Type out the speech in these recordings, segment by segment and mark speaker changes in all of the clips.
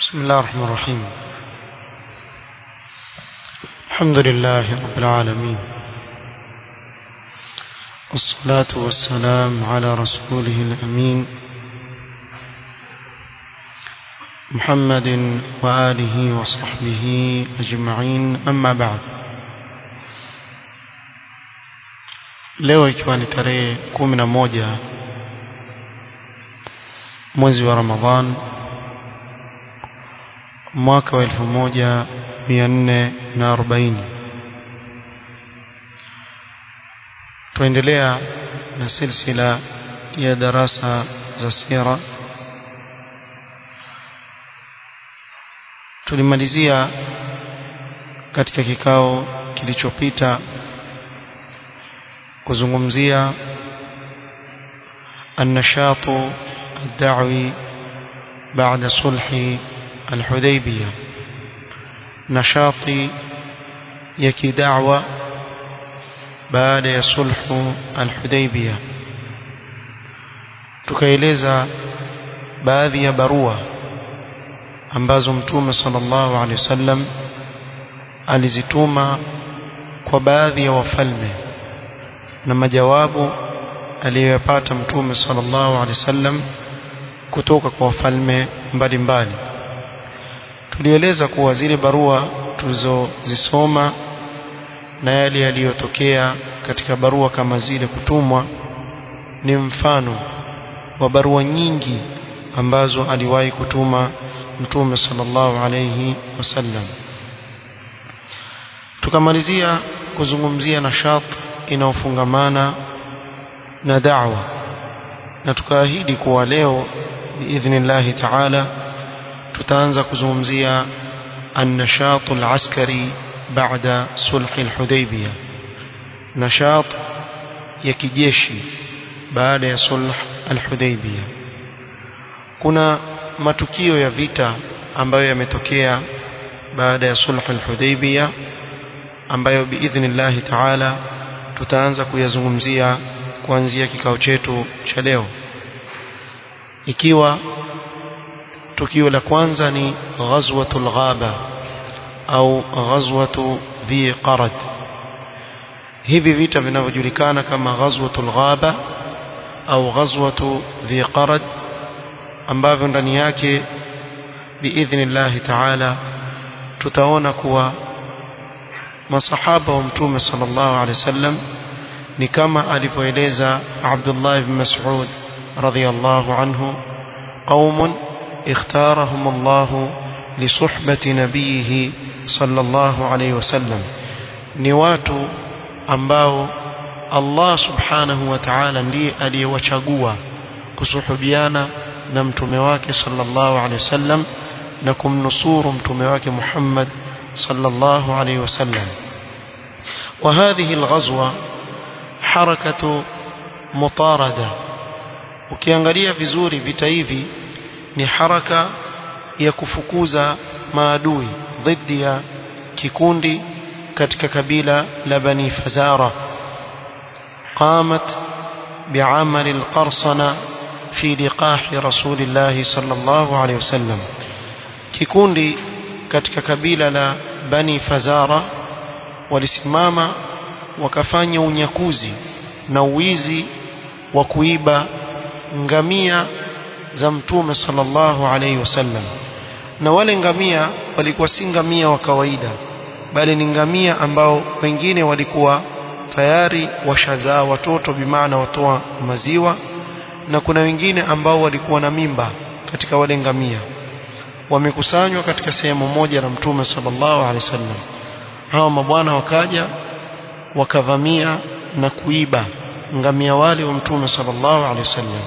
Speaker 1: بسم الله الرحمن الرحيم. الحمد لله رب العالمين، والصلاة والسلام على رسوله الأمين محمد وآله وصحبه أجمعين، أما بعد. leo ikiwa ni tarehe 11 mwezi wa Ramadhan mwaka wa 1440, tuendelea na silsila ya darasa za sira. Tulimalizia katika kikao kilichopita kuzungumzia النشاط الدعوي بعد صلح الحديبية، نشاطي يكي دعوة بعد صلح الحديبية. tukaeleza baadhi ya barua ambazo Mtume sallallahu alaihi wasallam alizituma kwa baadhi ya wafalme na majawabu aliyopata Mtume sallallahu alaihi wasallam kutoka kwa wafalme mbalimbali. Tulieleza kuwa zile barua tulizozisoma na yale yaliyotokea katika barua kama zile kutumwa ni mfano wa barua nyingi ambazo aliwahi kutuma Mtume sallallahu alayhi wasallam. Tukamalizia kuzungumzia nashat inaofungamana na da'wa, na tukaahidi kuwa leo biidhnillah ta'ala tutaanza kuzungumzia an-nashat al-askari baada sulh al-Hudaybiyah, nashat ya kijeshi baada ya sulh al-Hudaybiyah. Kuna matukio ya vita ambayo yametokea baada ya sulh al-Hudaybiyah ambayo biidhnillah ta'ala tutaanza kuyazungumzia kuanzia kikao chetu cha leo, ikiwa tukio la kwanza ni ghazwatul ghaba au ghazwatu dhi qarad. Hivi vita vinavyojulikana kama ghazwatul ghaba au ghazwatu dhi qarad, ambavyo ndani yake biidhnillah ta'ala tutaona kuwa masahaba wa Mtume sallallahu alaihi wasallam ni kama alivyoeleza Abdullah ibn Mas'ud radhiyallahu anhu, qaumun اختارهم الله لصحبة نبيه صلى الله عليه وسلم, ni watu ambao Allah subhanahu wa ta'ala ndiye aliyewachagua kusuhubiana na mtume wake sallallahu alayhi wasallam na kumnusuru mtume wake Muhammad sallallahu alayhi wasallam. وهذه الغزوة حركة مطاردة. ukiangalia vizuri vita hivi ni haraka ya kufukuza maadui dhidi ya kikundi katika kabila la Bani Fazara. qamat bi'amal al-qarsana fi liqah rasulillah sallallahu alayhi wasallam. kikundi katika kabila la Bani Fazara walisimama wakafanya unyakuzi na uwizi wa kuiba ngamia za Mtume sallallahu alayhi wasallam, na wale ngamia walikuwa si ngamia wa kawaida, bali ni ngamia ambao wengine walikuwa tayari washazaa watoto, bimaana watoa maziwa, na kuna wengine ambao walikuwa na mimba katika wale ngamia. Wamekusanywa katika sehemu moja na Mtume sallallahu alayhi wasallam. Hao mabwana wakaja wakavamia na kuiba ngamia wale wa Mtume sallallahu alayhi wasallam.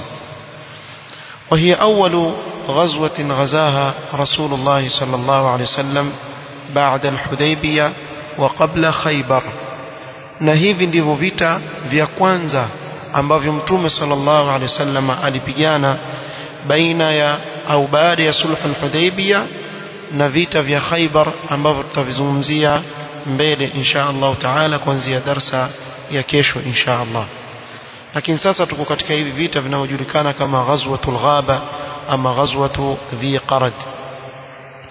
Speaker 1: وهي أول غزوة غزاها رسول الله صلى الله عليه وسلم بعد الحديبية وقبل خيبر. na hivi ndivyo vita vya kwanza ambavyo Mtume sallallahu alaihi wasallam alipigana baina ya au baada ya sulh al-Hudaybiyah na vita vya Khaybar ambavyo tutavizungumzia mbele insha Allah taala kuanzia darsa ya kesho insha Allah. lakini sasa tuko katika hivi vita vinavyojulikana kama ghazwatul ghaba ama ghazwatu dhi qarad.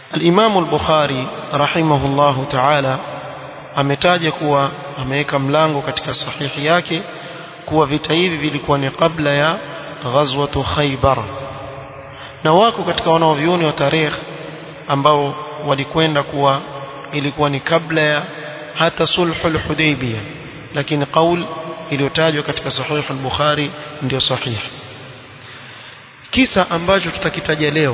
Speaker 1: Al-Imam al-Bukhari rahimahullahu ta'ala ametaja kuwa ameweka mlango katika sahihi yake kuwa vita hivi vilikuwa ni kabla ya ghazwatu Khaybar, na wako katika wanaovioni wa tarikh ambao walikwenda kuwa ilikuwa ni kabla ya hata sulhul Hudaybiyah, lakini kauli iliyotajwa katika sahih al-Bukhari ndio sahih. Kisa ambacho tutakitaja leo,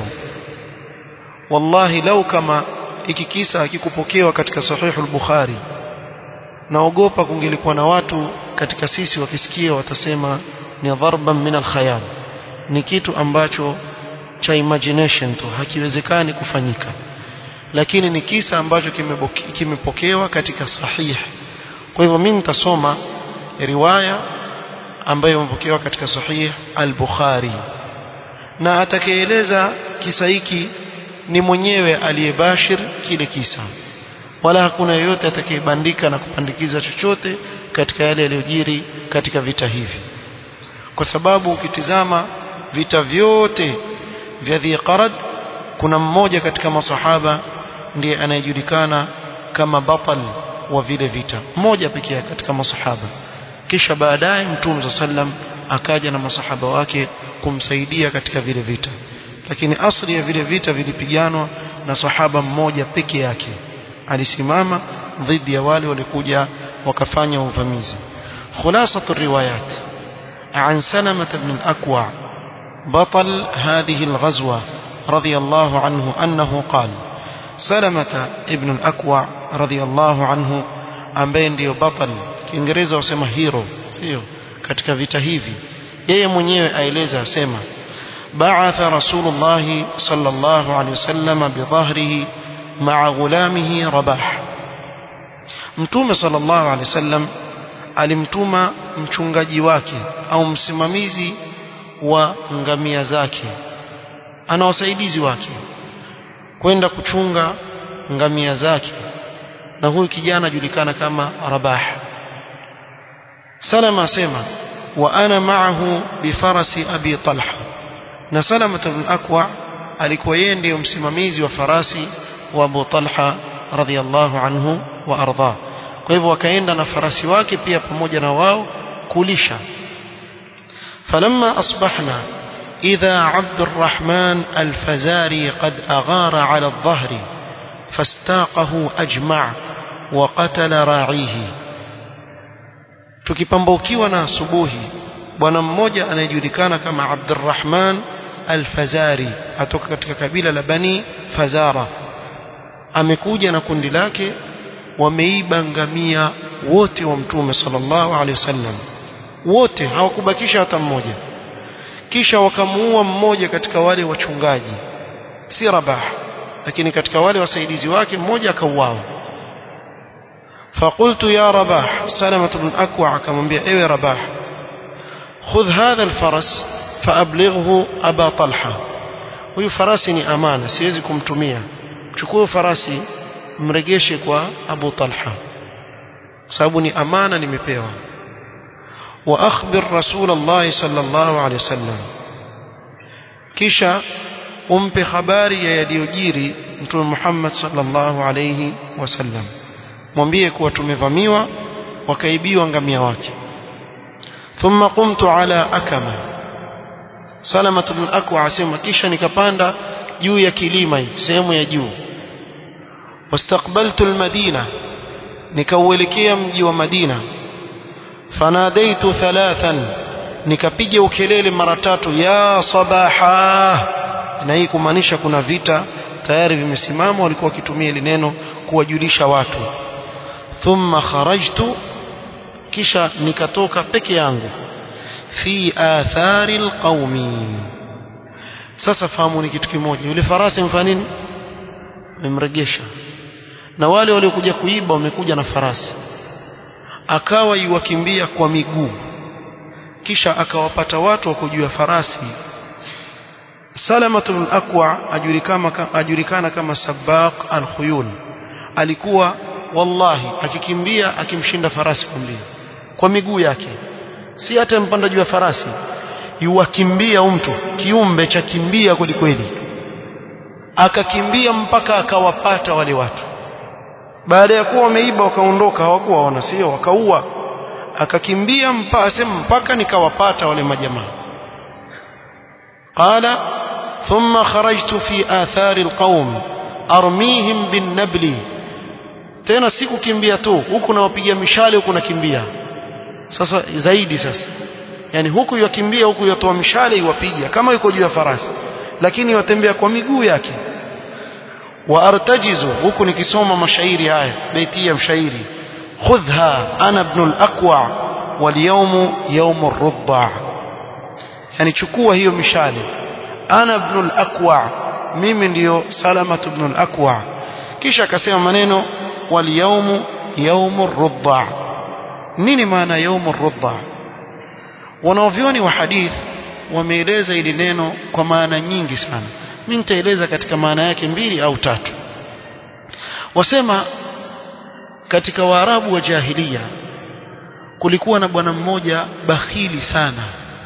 Speaker 1: wallahi lau kama hiki kisa hakikupokewa katika sahih al-Bukhari, naogopa kungelikuwa na watu katika sisi wakisikia watasema ni dharban min al-khayal, ni kitu ambacho cha imagination tu, hakiwezekani kufanyika. Lakini ni kisa ambacho kimepokewa katika sahih. Kwa hivyo mimi nitasoma riwaya ambayo imepokewa katika sahih al-Bukhari, na atakayeeleza kisa hiki ni mwenyewe aliyebashir kile kisa, wala hakuna yeyote atakayebandika na kupandikiza chochote katika yale yaliyojiri katika vita hivi, kwa sababu ukitizama vita vyote vya Dhi Qarad kuna mmoja katika masahaba ndiye anayejulikana kama batal wa vile vita, mmoja pekee katika masahaba. Kisha baadaye Mtume sallam akaja na masahaba wake kumsaidia katika vile vita, lakini asli ya vile vita vilipiganwa na sahaba mmoja pekee yake, alisimama dhidi ya wale walikuja wakafanya uvamizi. Khulasatu riwayat an Salama ibn al-Akwa بطل هذه الغزوة رضي الله عنه أنه قال سلمة ابن الأكوع رضي الله عنه ambaye ndio batal, Kiingereza wasema hero, sio katika vita hivi. Yeye mwenyewe aeleza asema ba'atha Rasulullah sallallahu alayhi wasallam bidhahrihi ma'a ghulamihi Rabah. Mtume sallallahu alayhi wasallam alimtuma mchungaji wake au msimamizi wa ngamia zake, ana wasaidizi wake kwenda kuchunga ngamia zake, na huyu kijana julikana kama Rabah. Salama asema wa ana ma'ahu bi farasi Abi Talha, na Salama ibn Akwa alikuwa yeye ndiye msimamizi wa farasi wa Abu Talha radhiyallahu anhu wa arda. Kwa hivyo wakaenda na farasi wake pia pamoja na wao kulisha. فلما أصبحنا إذا عبد الرحمن الفزاري قد أغار على الظهر فاستاقه أجمع وقتل راعيه. tukipambaukiwa na asubuhi, bwana mmoja anayejulikana kama Abdurrahman al-Fazari atoka katika kabila la Bani Fazara amekuja na kundi lake, wameiba ngamia wote wa Mtume sallallahu alaihi wasallam, wote hawakubakisha hata mmoja. Kisha wakamuua mmoja katika wale wachungaji, si Rabah lakini katika wale wasaidizi wake mmoja akauawa. فقلت يا رباح, سلمة بن أكوع akamwambia ewe Rabah, خذ هذا الفرس فأبلغه أبا طلحة, huyu farasi ni amana, siwezi kumtumia, chukua farasi mregeshe kwa Abu Talha sababu ni amana nimepewa. وأخبر رسول الله صلى الله عليه وسلم, kisha umpe habari ya yaliyojiri Mtume Muhammad sallallahu alayhi wasallam, mwambie kuwa tumevamiwa wakaibiwa ngamia wake. Thumma qumtu ala akama, Salama ibn Akwa asema kisha nikapanda juu ya kilima hii sehemu ya juu. Wastaqbaltu almadina, nikauelekea mji wa Madina. Fanadaitu thalathan, nikapiga ukelele mara tatu, ya sabaha, na hii kumaanisha kuna vita tayari vimesimama, walikuwa wakitumia ile neno kuwajulisha watu. Thumma kharajtu, kisha nikatoka peke yangu, fi athari alqaumi. Sasa fahamu ni kitu kimoja, yule farasi mfanya nini? Memregesha, na wale waliokuja kuiba wamekuja na farasi, akawa yuwakimbia kwa miguu, kisha akawapata watu wa kujua farasi. Salama ibn Akwa ajulikana kama Sabaq al-Khuyul, alikuwa wallahi akikimbia akimshinda farasi kumbia kwa miguu yake, si hata mpanda juu ya farasi, yuwakimbia mtu kiumbe cha kimbia kweli kweli. akakimbia mpaka akawapata wale watu. Baada ya kuwa wameiba wakaondoka, hawakuwa wana sio, wakaua. Akakimbia mpaka nikawapata wale majamaa. Qala thumma kharajtu fi athari alqaum armihim bin nabli, tena sikukimbia tu, huku nawapiga mishale, huku nakimbia sasa zaidi. Sasa yani huku yakimbia, huku yatoa mishale iwapiga kama yuko juu ya farasi, lakini watembea kwa miguu yake. Wa artajizu, huku nikisoma mashairi haya, baiti ya mshairi, khudhha ana ibn al-aqwa wal yawm yawm ar-rudda, yani chukua hiyo mishale, ana ibn al-aqwa, mimi ndiyo Salama ibn al-aqwa. Kisha akasema maneno wal yawm yawm ar-rudda. Nini maana yawm ar-rudda? Wanavyoni wa hadith wameeleza ili neno kwa maana nyingi sana. Mimi nitaeleza katika maana yake 2 au 3. Wasema katika Waarabu wa jahiliya kulikuwa na bwana mmoja bakhili sana,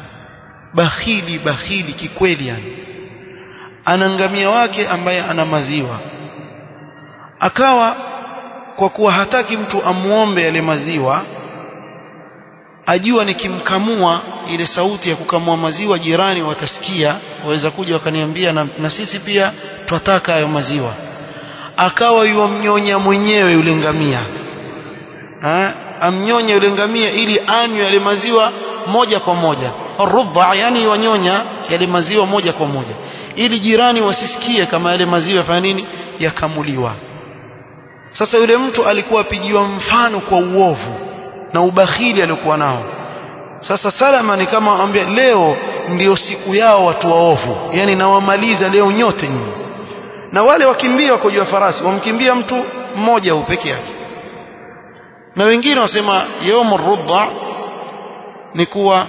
Speaker 1: bakhili kikweli, yani ana ngamia wake ambaye ana maziwa. Akawa kwa kuwa hataki mtu amuombe yale maziwa, ajua nikimkamua ile sauti ya kukamua maziwa jirani watasikia, waweza kuja wakaniambia na sisi pia twataka hayo maziwa. Akawa yumnyonya mwenyewe yule ngamia, amnyonya yule ngamia ili anywe yale maziwa moja kwa moja. Rudha, yani wanyonya yale maziwa moja kwa moja ili jirani wasisikie kama yale maziwa yafanya nini, yakamuliwa. Sasa yule mtu alikuwa apigiwa mfano kwa uovu na ubakhili aliokuwa nao. Sasa Salama ni kama anambia, leo ndio siku yao watu waovu, yani nawamaliza leo nyote nyinyi. Na wale wakimbia wako juu ya farasi, wamkimbia mtu mmoja huyo peke yake. Na wengine wasema yawm ar-rudda ni kuwa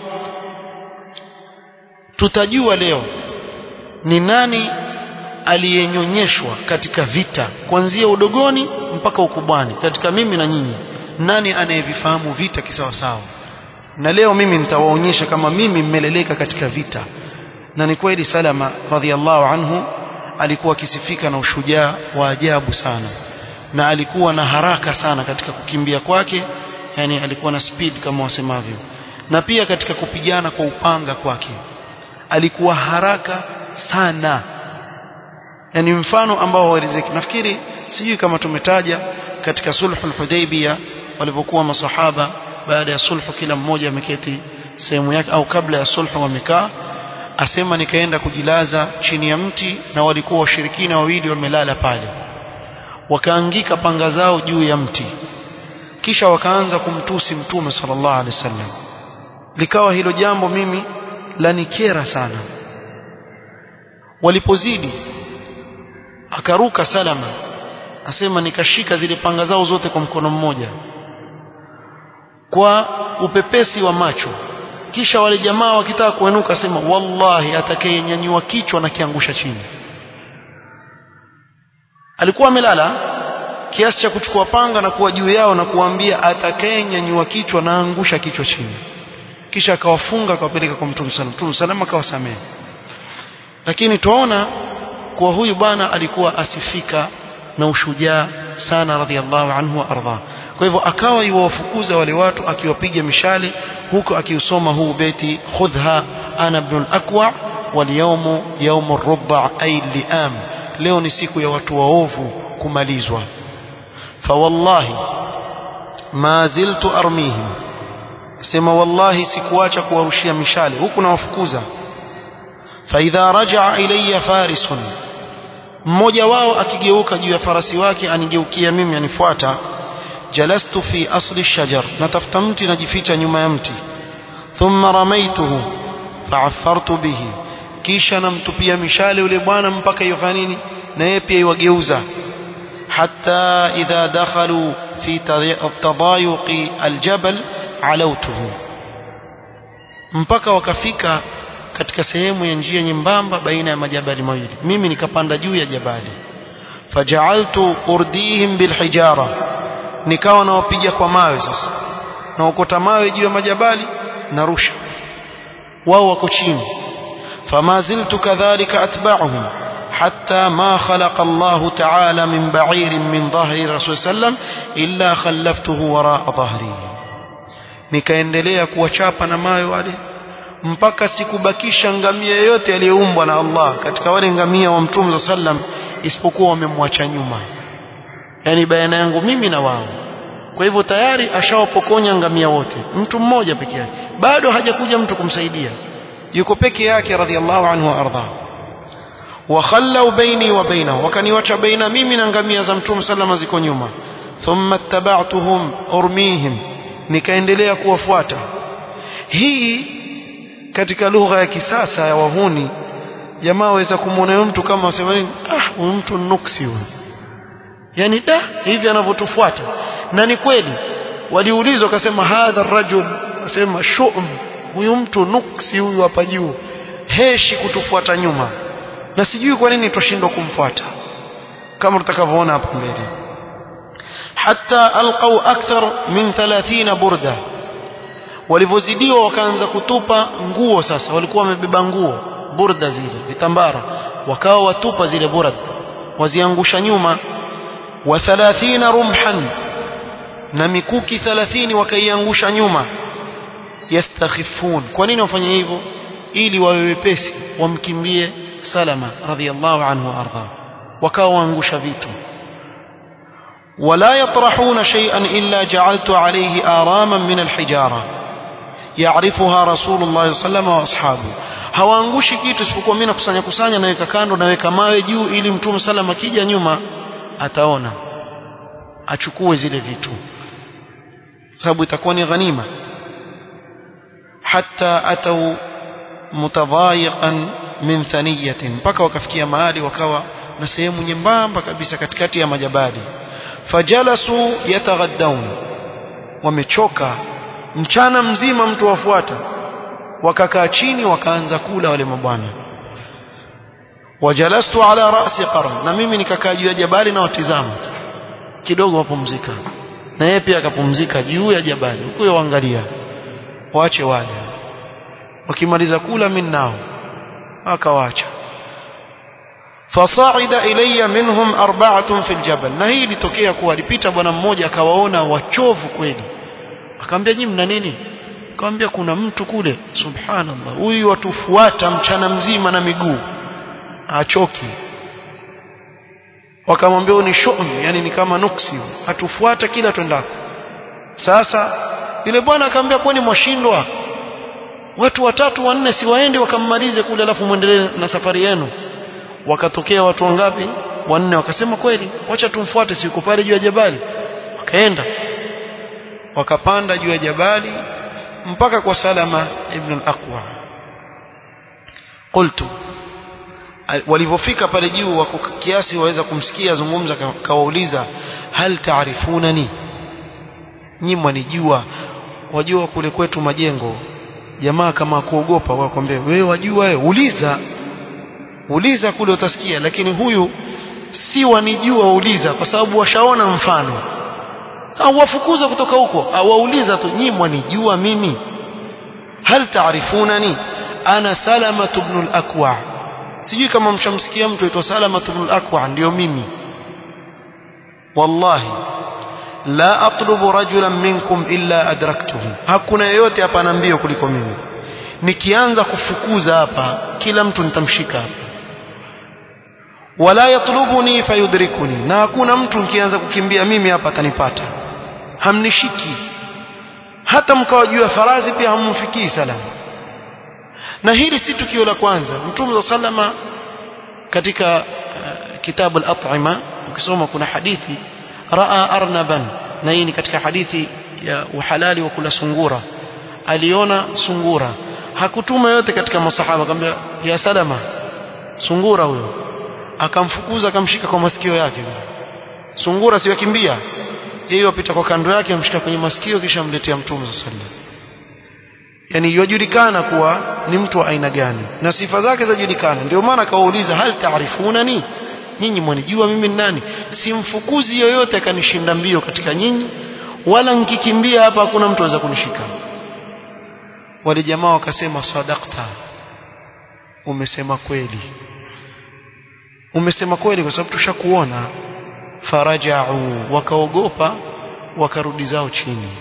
Speaker 1: tutajua leo ni nani aliyenyonyeshwa katika vita kuanzia udogoni mpaka ukubwani, katika mimi na nyinyi, nani anayevifahamu vita kisawa sawa. Na leo mimi nitawaonyesha kama mimi mmeleleka katika vita. Na ni kweli Salama radhiallahu anhu alikuwa akisifika na ushujaa wa ajabu sana, na alikuwa na haraka sana katika kukimbia kwake, yani alikuwa na speed kama wasemavyo, na pia katika kupigana kwa upanga kwake alikuwa haraka sana. Yani mfano ambao waelezeki, nafikiri sijui kama tumetaja katika sulhul Hudaybiyah walipokuwa masahaba baada ya sulhu kila mmoja ameketi sehemu yake, au kabla ya sulhu wamekaa. Asema nikaenda kujilaza chini ya mti, na walikuwa washirikina wawili wamelala pale, wakaangika panga zao juu ya mti, kisha wakaanza kumtusi Mtume sallallahu alaihi wasallam. Likawa hilo jambo mimi lanikera sana. Walipozidi akaruka Salama, asema nikashika zile panga zao zote kwa mkono mmoja kwa upepesi wa macho. Kisha wale jamaa wakitaka kuenuka, asema wallahi atakayenyanyua kichwa na kiangusha chini. Alikuwa amelala kiasi cha kuchukua panga na kuwa juu yao na kuambia atakayenyanyua kichwa na angusha kichwa chini. Kisha akawafunga akawapeleka kwa Mtume sallallahu alaihi wasallam, akawasamehe. Lakini tuona kwa huyu bwana alikuwa asifika na ushujaa sana radhiallahu anhu wa arda. Kwa hivyo akawa yuwafukuza wale watu akiwapiga mishale, huko akiusoma huu beti, khudha ana ibn al-aqwa wal yawm yawm ar-rudda ay li'am, leo ni siku ya watu waovu kumalizwa. Fa wallahi ma ziltu armihim, sema wallahi sikuacha kuwarushia mishale huku nawafukuza. Fa idha raja'a ilayya farisun, mmoja wao akigeuka juu ya farasi wake anigeukia mimi anifuata, jalastu fi asli shajar, natafuta mti najificha nyuma ya mti. Thumma ramaituhu fa'affartu bihi, kisha namtupia mishale yule bwana mpaka yofanya nini, na yeye pia iwageuza. Hatta idha dakhalu fi tadayuqi aljabal alautuhu, mpaka wakafika katika sehemu ya njia nyembamba baina ya majabali mawili, mimi nikapanda juu ya jabali. Faja'altu urdihim bilhijara, nikawa nawapiga kwa mawe. Sasa naokota mawe juu ya majabali narusha, wao wako chini. Fama ziltu kadhalika atba'uhum حتى ما خلق الله تعالى من بعير من ظهر رسول sallam illa khallaftuhu wara dhahri nikaendelea kuwachapa na mawe wale mpaka sikubakisha ngamia yote aliyeumbwa na Allah katika wale ngamia wa Mtume sallam isipokuwa wamemwacha nyuma, yani baina yangu mimi na wao. Kwa hivyo tayari ashawapokonya ngamia wote, mtu mmoja peke yake, bado hajakuja mtu kumsaidia, yuko peke yake radhiallahu anhu wa arda. Wa khallau baini wa bainahu, wakaniwacha baina mimi na ngamia za Mtume sallam ziko nyuma. Thumma ittaba'tuhum urmihim, nikaendelea kuwafuata. Hii katika lugha ya kisasa ya wahuni, jamaa waweza kumuona mtu kama wasema huyu mtu nuksi huyu, yani hivi anavyotufuata. Na ni kweli waliulizwa akasema hadha rajul, asema shu'm, huyu mtu nuksi huyu hapa juu, heshi kutufuata nyuma, na sijui kwa nini tushindwa kumfuata kama tutakavyoona hapo mbele. Hatta alqaw akthar min 30 burda, walivozidiwa wakaanza kutupa nguo. Sasa walikuwa wamebeba nguo burda, zile vitambara, wakawa watupa zile burda, waziangusha nyuma. Wa 30 rumhan, na mikuki 30 wakaiangusha nyuma. Yastakhifun, kwa nini wafanye hivyo? Ili wawe wepesi wamkimbie Salama radhiyallahu anhu arda, wakawa waangusha vitu. ولا يطرحون شيئا إلا جعلت عليه آراما من الحجارة يعرفها رسول الله صلى الله عليه وسلم وأصحابه. hawaangushi kitu isipokuwa mimi nakusanya naweka kando, naweka mawe juu, ili Mtume sallam akija nyuma ataona achukue zile vitu, sababu itakuwa ni ghanima. Hatta atau mutadhayiqan min thaniyatin, mpaka wakafikia mahali wakawa na sehemu nyembamba kabisa katikati ya majabali. Fajalasu yataghaddaun, wamechoka mchana mzima mtu wafuata, wakakaa chini wakaanza kula wale mabwana. Wajalastu ala ra'si qarn, na mimi nikakaa juu ya jabali na watizama kidogo, wapumzika, na yeye pia akapumzika juu ya jabali huko, waangalia waache wale, wakimaliza kula mimi nao akawaacha. Fasa'ida ilayya minhum 4 fil jabal, na hii ilitokea kuwa alipita bwana mmoja akawaona wachovu kweli, akamwambia nyinyi mna nini? Akamwambia kuna mtu kule, subhanallah, huyu watufuata mchana mzima na miguu achoki. Wakamwambia ni shu'm, yani ni kama nuksi, atufuata kila twendako. Sasa yule bwana akamwambia kwani mwashindwa? Watu 3 4 si waende wakammalize kule, alafu muendelee na safari yenu. Wakatokea watu wangapi? 4. Wakasema kweli, wacha tumfuate, si yuko pale juu ya jabali. Wakaenda wakapanda juu ya jabali mpaka kwa Salama ibn al-Aqwa. Qultu, walivofika pale juu wako kiasi waweza kumsikia zungumza, kawauliza hal taarifunani, nyinyi mwanijua? Wajua kule kwetu majengo, jamaa kama kuogopa wakwambia wewe wajua, wewe uliza kule utasikia, lakini huyu si wanijua, uliza, kwa sababu washaona mfano. Sasa wafukuza kutoka huko, wauliza tu, nyinyi mwanijua mimi? Hal taarifunani ana Salama ibn al-Aqwa? Sijui kama mshamsikia mtu aitwa Salama ibn al-Aqwa, ndio mimi. Wallahi la atlubu rajulan minkum illa adraktuhu, hakuna yeyote hapa ana mbio kuliko mimi. Nikianza kufukuza hapa kila mtu nitamshika hapa. Wala yatlubuni fayudrikuni, na hakuna mtu nikianza kukimbia mimi hapa atanipata, hamnishiki. Hata mkawajua farazi pia hamumfikii Salama. Na hili si tukio la kwanza. Mtume sallama katika kitabu al-At'ima, ukisoma kuna hadithi raa arnaban, na hii ni katika hadithi ya uhalali wa kula sungura. Aliona sungura, hakutuma yote katika masahaba, akamwambia ya Salama, sungura huyo. Akamfukuza, akamshika kwa masikio yake. Sungura si yakimbia, yeye apita kwa kando yake, amshika kwenye masikio, kisha amletea Mtume sallallahu alaihi wasallam. Yani yajulikana kuwa ni mtu wa aina gani na sifa zake zajulikana. Ndio maana akawauliza hal taarifunani, nyinyi mwanijua mimi ni nani? Simfukuzi yoyote akanishinda mbio katika nyinyi, wala nikikimbia hapa hakuna mtu aweza kunishika. Wale jamaa wakasema sadaqta, umesema kweli. umesema kweli kwa sababu tushakuona. Faraja'u, wakaogopa wakarudi zao chini.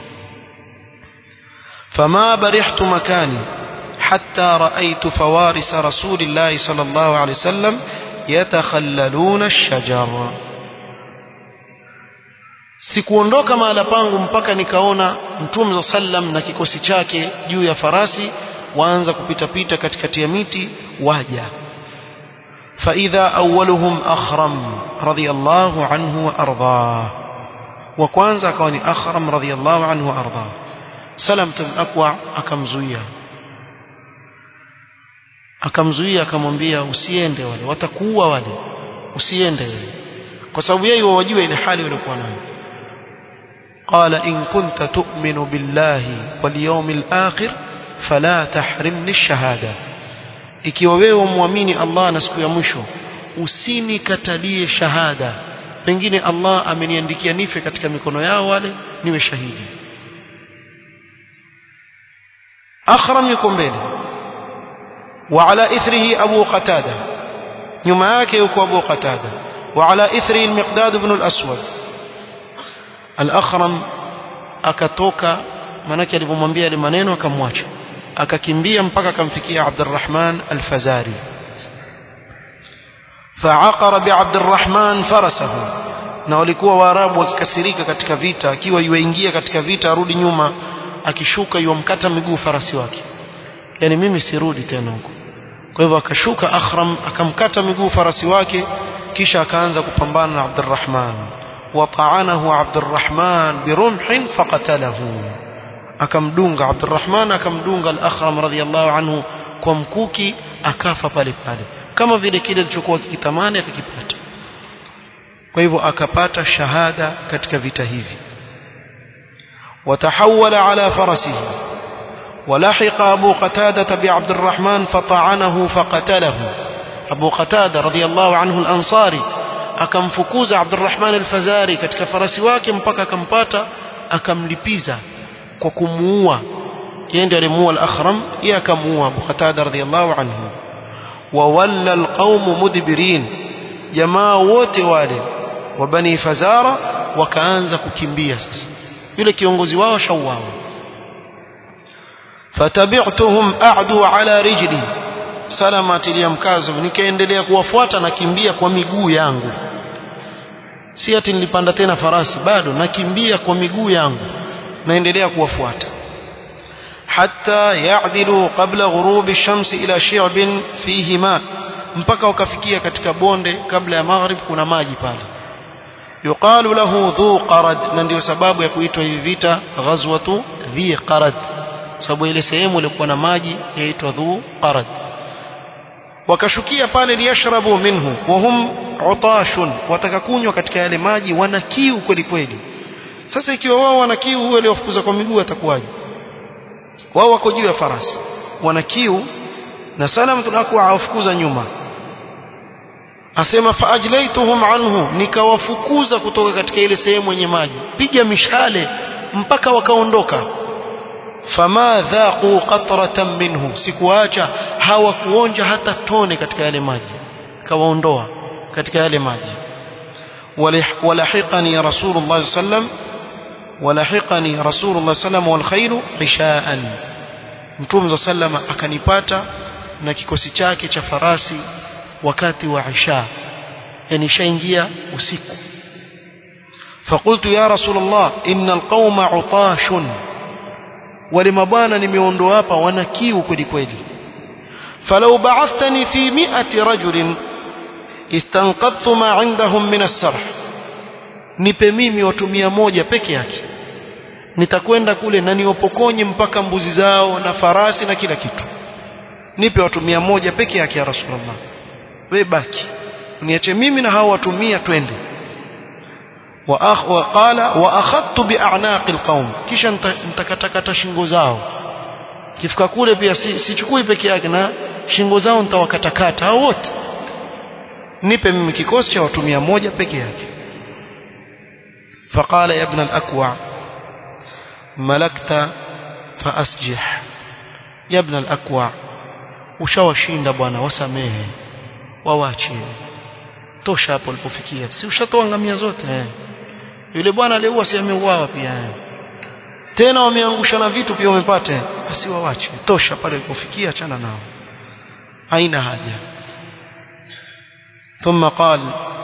Speaker 1: Fama barihtu makani hatta ra'aytu fawaris rasulillahi sallallahu alayhi wasallam yatakhallaluna ash-shajar, sikuondoka mahala pangu mpaka nikaona Mtume sallam na kikosi chake juu ya farasi waanza kupita pita katikati ya miti waja. فإذا أولهم أخرم رضي الله عنه وأرضاه, وكوانزا كوني أخرم رضي الله عنه وأرضاه. سلمة بن الأكوع akamzuia akamwambia usiende wale watakuwa wale, usiende, kwa sababu yeye wajua ile hali walikuwa nayo. qala in kunta tu'minu billahi wal yawmil akhir fala tahrimni ash-shahada, ikiwa wewe muamini Allah na siku ya mwisho usinikatalie shahada, pengine Allah ameniandikia nife katika mikono yao wale niwe shahidi. Akhram yuko mbele, wa ala ithrihi Abu Qatada, nyuma yake yuko Abu Qatada, wa ala ithrihi al-Miqdad ibn al-Aswad. Al-Akhram akatoka, manake alipomwambia ile maneno akamwacha, akakimbia mpaka akamfikia Abdurrahman al-Fazari. Fa'aqara bi Abdurrahman farasahu, na walikuwa Waarabu wakikasirika katika vita, akiwa yuingia katika vita arudi nyuma, akishuka yumkata miguu farasi wake, yani mimi sirudi tena huko. Kwa hivyo akashuka Akhram akamkata miguu farasi wake, kisha akaanza kupambana na Abdurrahman. Wa ta'anahu Abdurrahman birumhin faqatalahu, akamdunga Abdurrahman, akamdunga al-Akhram radhiyallahu anhu kwa mkuki, akafa pale pale, kama vile kile alichokuwa kikitamani akakipata. Kwa hivyo akapata shahada katika vita hivi. Watahawala ala farasihi ولحق أبو قتادة بعبد الرحمن فطعنه فقتله. أبو قتادة رضي الله عنه الأنصاري akamfukuza Abdurrahman al-Fazari katika farasi wake mpaka akampata, akamlipiza kwa kumuua. Yeye ndiye alimuua al-Akhram, yeye akamuua Abu Qatada radhiyallahu anhu. Wa walla al-qaum mudbirin, jamaa wote wale wa Bani Fazara wakaanza kukimbia. Sasa yule kiongozi wao shawao. Fatabi'tuhum a'du ala rijli, Salama atilia mkazo, nikaendelea kuwafuata nakimbia kwa miguu yangu, si ati nilipanda tena farasi, bado nakimbia kwa miguu yangu naendelea kuwafuata. Hatta ya'dilu qabla ghurubi shamsi ila shi'bin fihi ma, mpaka wakafikia katika bonde kabla ya maghrib, kuna maji pale. Yuqalu lahu dhu qarad, na ndio sababu ya kuitwa hivi vita ghazwatu dhi qarad, sababu ile sehemu ilikuwa na maji yaitwa dhu qarad. Wakashukia pale liyashrabu minhu wa hum utashun, watakakunywa katika yale maji, wana kiu kweli kweli. Sasa ikiwa wao wana kiu, huyo aliyofukuza kwa miguu atakuwaje? Wao wako juu ya farasi wana kiu, na Salama tunakuwa awafukuza nyuma. Asema faajlaituhum anhu, nikawafukuza kutoka katika ile sehemu yenye maji, piga mishale mpaka wakaondoka. Fama dhaqu qatratan minhu, sikuacha hawakuonja hata tone katika yale maji, kawaondoa katika yale maji. Walahiqani Rasulullah sallam, walahiqani Rasulullah sallam wal khairu ishaan, Mtume sallam akanipata na kikosi chake cha farasi wakati wa isha, yani shaingia usiku. Faqultu ya Rasulullah inna alqawma utashun, wale mabwana nimeondoa hapa wana kiu kweli kweli. Falau ba'athtani fi 100 rajulin istanqadhtu ma 'indahum min as-sarh, nipe mimi watu 100 peke yake, nitakwenda kule na niopokonye mpaka mbuzi zao na farasi na kila kitu. Nipe watu 100 peke yake ya Rasulullah, wewe baki niache mimi na hao watu 100 twende. وقال واخذت باعناق القوم, kisha nitakatakata shingo zao. Kifika kule pia sichukui peke yake, na shingo zao nitawakatakata hao wote. Nipe mimi kikosi cha watu 100 peke yake. فقال يا ابن الأكوع ملكت فأسجح, يا ابن الأكوع ushawashinda bwana, wasamehe wawache, tosha hapo ulipofikia, si ushatoa ngamia zote yule bwana aliyeua si ameuawa pia tena wameangusha na vitu pia wamepata, basi waache, tosha pale ulipofikia, achana nao, haina haja. Thumma qala,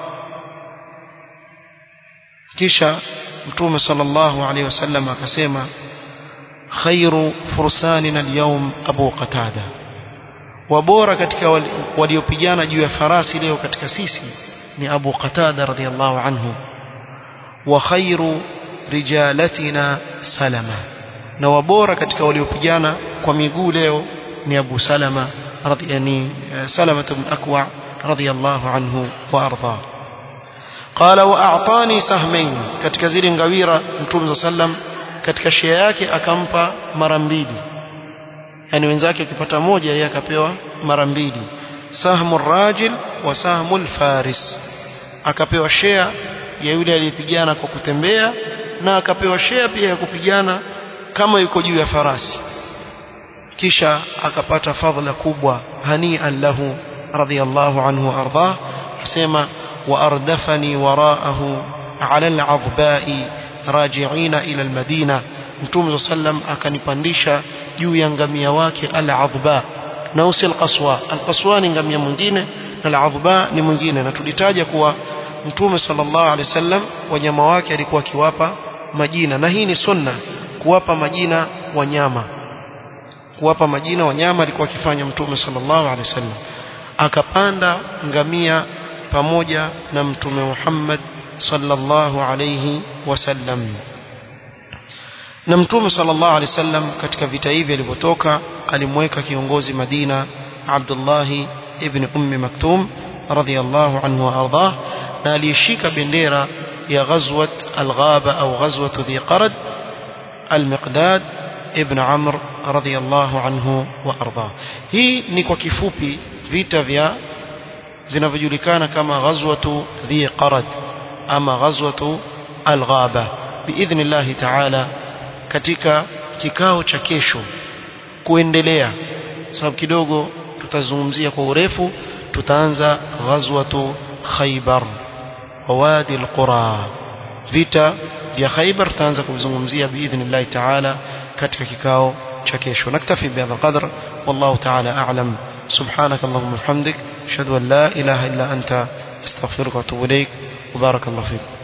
Speaker 1: kisha Mtume sallallahu alayhi wasallam akasema, khairu fursanina al-yawm Abu Qatada, wabora katika waliopigana juu ya farasi leo katika sisi ni Abu Qatada radhiyallahu anhu, wa khairu rijalatina Salama, na wabora katika waliopigana kwa miguu leo ni Abu Salama Salama ibn Akwa radhiyallahu anhu wa arda. Qala wa a'tani sahmain, katika zile ngawira Mtume sallam katika shia yake akampa mara mbili, yani wenzake akipata moja yeye akapewa mara mbili, sahmur rajil wa sahmul faris, akapewa share ya yule aliyepigana kwa kutembea na akapewa share pia ya kupigana kama yuko juu ya farasi, kisha akapata fadhila kubwa, hani'an lahu radhiyallahu anhu arda. Asema wa ardafani wara'ahu ala al-'adba'i raji'ina ila al-Madina, Mtume sallam akanipandisha juu ya ngamia wake al-'adba, na usi al-qaswa. Al-qaswa ni ngamia mwingine na al-'adba ni mwingine, na tulitaja kuwa Mtume sallallahu alaihi wasallam wanyama wake alikuwa akiwapa majina, na hii ni sunna kuwapa majina wanyama, kuwapa majina wanyama alikuwa akifanya Mtume sallallahu alaihi wasallam. Akapanda ngamia pamoja na Mtume Muhammad sallallahu alayhi wasallam, na Mtume sallallahu alayhi wasallam katika vita hivi alipotoka alimweka kiongozi Madina Abdullah ibn Maktum radhiyallahu anhu wa ardah, na alishika bendera ya ghazwat al-Ghaba au ghazwat Dhi Qarad al-Miqdad ibn Amr radhiyallahu anhu wa ardah. Hii ni kwa kifupi vita vinavyojulikana kama ghazwatu Dhi Qarad ama ghazwatu al-Ghaba. Biidhnillah ta'ala katika kikao cha kesho kuendelea, sababu kidogo tutazungumzia kwa urefu, tutaanza ghazwatu Khaybar wa Wadi al-Qura, vita vya Khaybar tutaanza kuzungumzia biidhnillah ta'ala katika kikao cha kesho. Naktafi bihadha qadr, wallahu ta'ala a'lam. سبحانك اللهم وبحمدك اشهد ان لا اله الا انت استغفرك واتوب اليك وبارك الله فيك.